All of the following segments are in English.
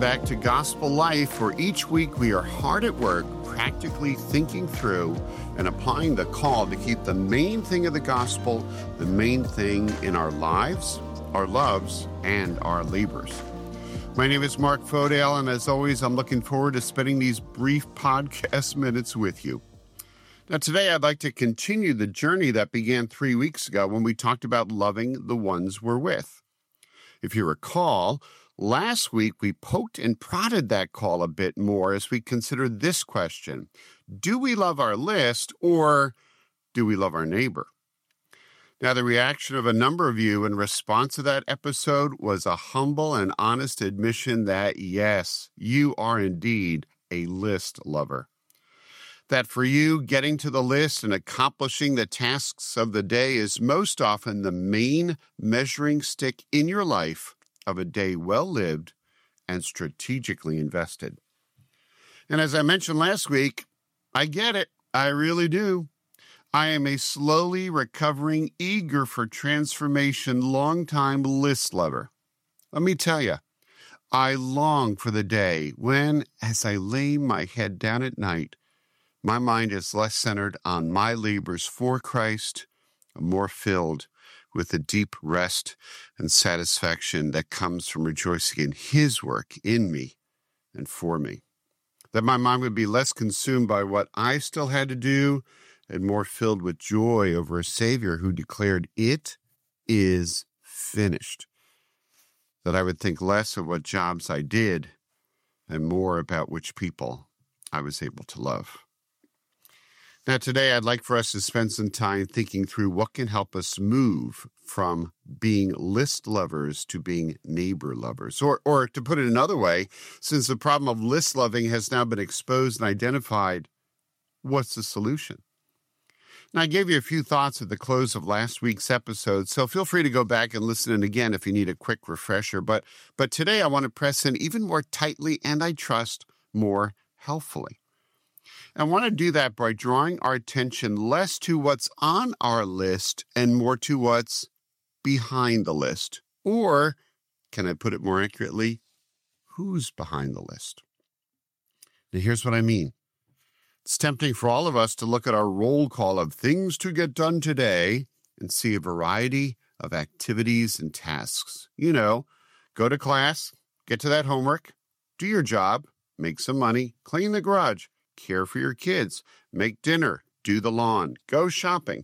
back to Gospel Life, where each week we are hard at work, practically thinking through and applying the call to keep the main thing of the gospel, the main thing in our lives, our loves, and our labors. My name is Mark Fodale, and as always, I'm looking forward to spending these brief podcast minutes with you. Now, today I'd like to continue the journey that began 3 weeks ago when we talked about loving the ones we're with. If you recall, last week we poked and prodded that call a bit more as we considered this question: do we love our list, or do we love our neighbor? Now, the reaction of a number of you in response to that episode was a humble and honest admission that, yes, you are indeed a list lover. That for you, getting to the list and accomplishing the tasks of the day is most often the main measuring stick in your life of a day well lived and strategically invested. And as I mentioned last week, I get it. I really do. I am a slowly recovering, eager for transformation, longtime list lover. Let me tell you, I long for the day when, as I lay my head down at night, my mind is less centered on my labors for Christ, and more filled with the deep rest and satisfaction that comes from rejoicing in His work in me and for me. That my mind would be less consumed by what I still had to do and more filled with joy over a Savior who declared, "It is finished." That I would think less of what jobs I did and more about which people I was able to love. Now, today, I'd like for us to spend some time thinking through what can help us move from being list lovers to being neighbor lovers. Or to put it another way, since the problem of list loving has now been exposed and identified, what's the solution? Now, I gave you a few thoughts at the close of last week's episode, so feel free to go back and listen in again if you need a quick refresher. But today, I want to press in even more tightly and, I trust, more helpfully. I want to do that by drawing our attention less to what's on our list and more to what's behind the list. Or, can I put it more accurately, who's behind the list? Now, here's what I mean. It's tempting for all of us to look at our roll call of things to get done today and see a variety of activities and tasks. You know, go to class, get to that homework, do your job, make some money, clean the garage, care for your kids, make dinner, do the lawn, go shopping.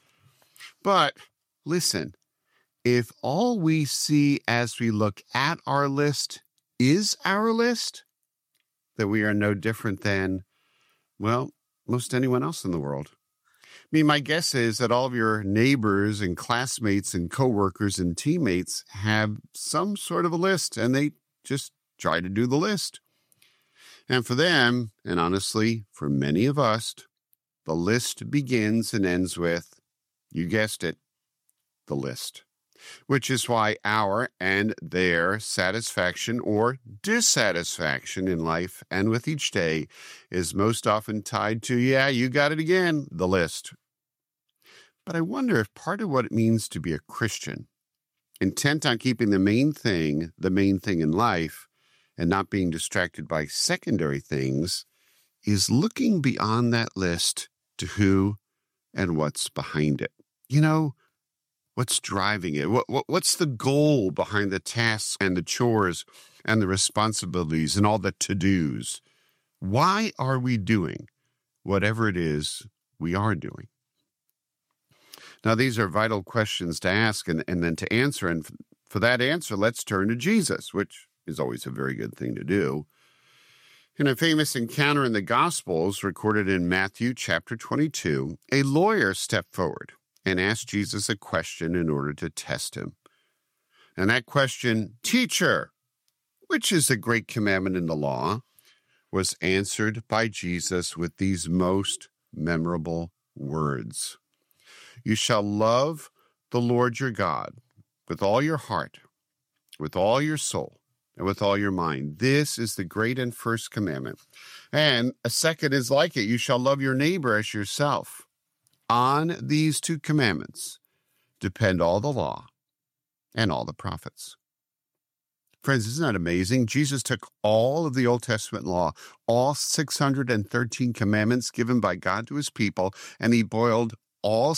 But listen, if all we see as we look at our list is our list, then we are no different than, well, most anyone else in the world. I mean, my guess is that all of your neighbors and classmates and coworkers and teammates have some sort of a list, and they just try to do the list. And for them, and honestly, for many of us, the list begins and ends with, you guessed it, the list. Which is why our and their satisfaction or dissatisfaction in life and with each day is most often tied to, yeah, you got it again, the list. But I wonder if part of what it means to be a Christian, intent on keeping the main thing in life, and not being distracted by secondary things, is looking beyond that list to who and what's behind it. You know, what's driving it? What's the goal behind the tasks and the chores and the responsibilities and all the to-dos? Why are we doing whatever it is we are doing? Now, these are vital questions to ask and then to answer. And for that answer, let's turn to Jesus, which is always a very good thing to do. In a famous encounter in the Gospels recorded in Matthew chapter 22, a lawyer stepped forward and asked Jesus a question in order to test him. And that question, "Teacher, which is the great commandment in the law?" was answered by Jesus with these most memorable words. "You shall love the Lord your God with all your heart, with all your soul, and with all your mind. This is the great and first commandment. And a second is like it. You shall love your neighbor as yourself. On these two commandments depend all the law and all the prophets." Friends, isn't that amazing? Jesus took all of the Old Testament law, all 613 commandments given by God to his people, and he boiled all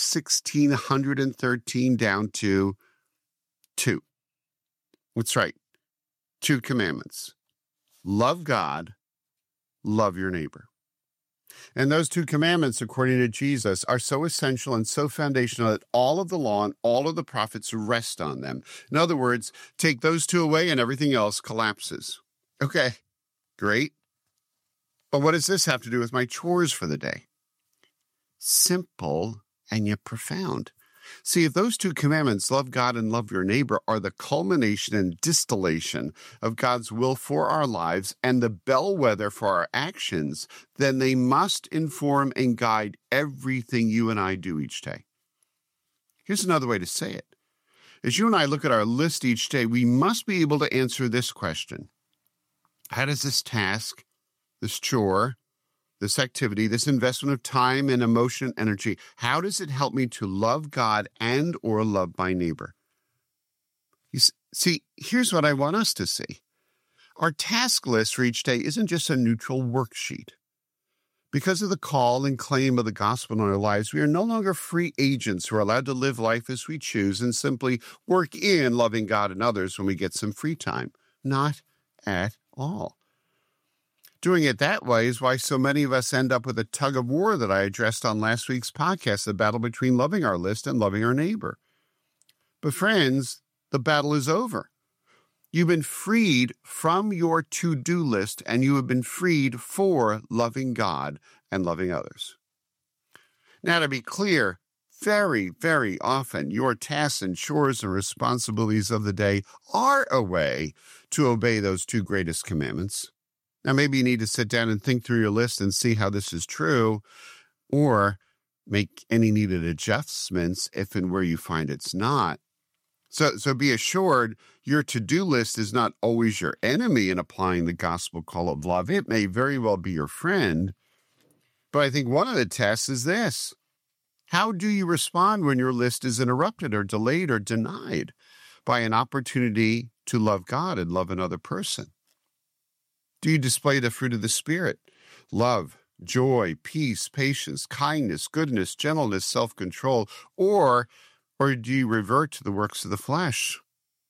1,613 down to two. That's right. Two commandments. Love God, love your neighbor. And those two commandments, according to Jesus, are so essential and so foundational that all of the law and all of the prophets rest on them. In other words, take those two away and everything else collapses. Okay, great. But what does this have to do with my chores for the day? Simple and yet profound. See, if those two commandments, love God and love your neighbor, are the culmination and distillation of God's will for our lives and the bellwether for our actions, then they must inform and guide everything you and I do each day. Here's another way to say it. As you and I look at our list each day, we must be able to answer this question. How does this task, this chore, this activity, this investment of time and emotion, energy, how does it help me to love God and or love my neighbor? You see, here's what I want us to see. Our task list for each day isn't just a neutral worksheet. Because of the call and claim of the gospel in our lives, we are no longer free agents who are allowed to live life as we choose and simply work in loving God and others when we get some free time. Not at all. Doing it that way is why so many of us end up with a tug of war that I addressed on last week's podcast, the battle between loving our list and loving our neighbor. But friends, the battle is over. You've been freed from your to-do list, and you have been freed for loving God and loving others. Now, to be clear, very, very often your tasks and chores and responsibilities of the day are a way to obey those two greatest commandments. Now, maybe you need to sit down and think through your list and see how this is true, or make any needed adjustments if and where you find it's not. So be assured your to-do list is not always your enemy in applying the gospel call of love. It may very well be your friend. But I think one of the tests is this. How do you respond when your list is interrupted or delayed or denied by an opportunity to love God and love another person? Do you display the fruit of the Spirit? Love, joy, peace, patience, kindness, goodness, gentleness, self-control, or do you revert to the works of the flesh?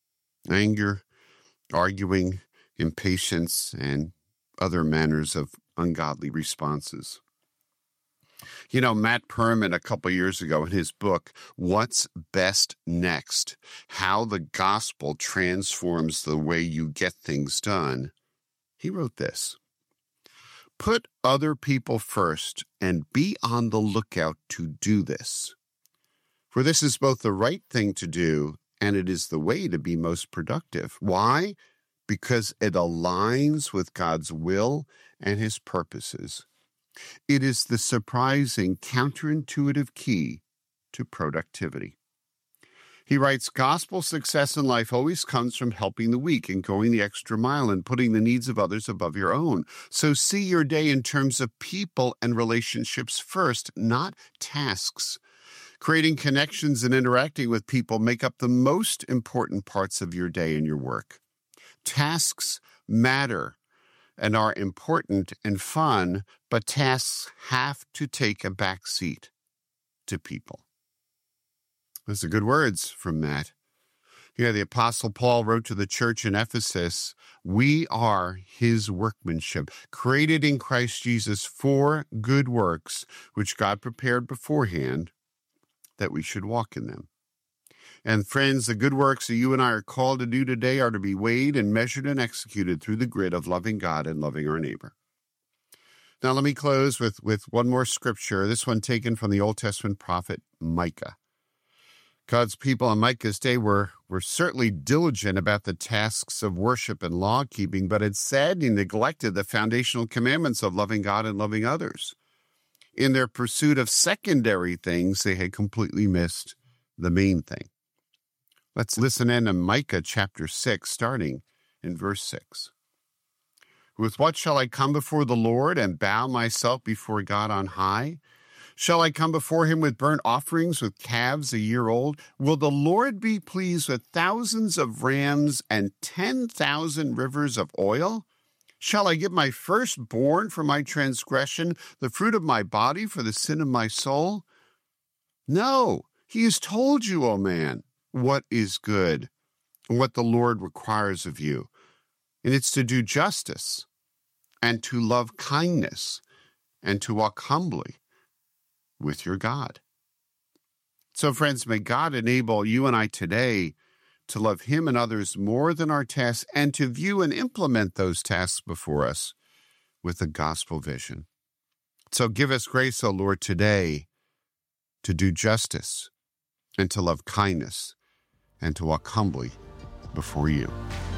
Anger, arguing, impatience, and other manners of ungodly responses. You know, Matt Perman, a couple years ago in his book, What's Best Next? How the Gospel Transforms the Way You Get Things Done, he wrote this. Put other people first and be on the lookout to do this. For this is both the right thing to do and it is the way to be most productive. Why? Because it aligns with God's will and his purposes. It is the surprising, counterintuitive key to productivity. He writes, gospel success in life always comes from helping the weak and going the extra mile and putting the needs of others above your own. So see your day in terms of people and relationships first, not tasks. Creating connections and interacting with people make up the most important parts of your day and your work. Tasks matter and are important and fun, but tasks have to take a back seat to people. Those are good words from Matt. Here, the Apostle Paul wrote to the church in Ephesus, we are his workmanship, created in Christ Jesus for good works, which God prepared beforehand that we should walk in them. And friends, the good works that you and I are called to do today are to be weighed and measured and executed through the grid of loving God and loving our neighbor. Now, let me close with one more scripture, this one taken from the Old Testament prophet Micah. God's people on Micah's day were certainly diligent about the tasks of worship and law-keeping, but had sadly neglected the foundational commandments of loving God and loving others. In their pursuit of secondary things, they had completely missed the main thing. Let's listen in to Micah chapter 6, starting in verse 6. With what shall I come before the Lord and bow myself before God on high? Shall I come before him with burnt offerings, with calves a year old? Will the Lord be pleased with thousands of rams and 10,000 rivers of oil? Shall I give my firstborn for my transgression, the fruit of my body for the sin of my soul? No, he has told you, O man, what is good and what the Lord requires of you. And it's to do justice and to love kindness and to walk humbly with your God. So, friends, may God enable you and I today to love him and others more than our tasks and to view and implement those tasks before us with a gospel vision. So give us grace, O Lord, today to do justice and to love kindness and to walk humbly before you.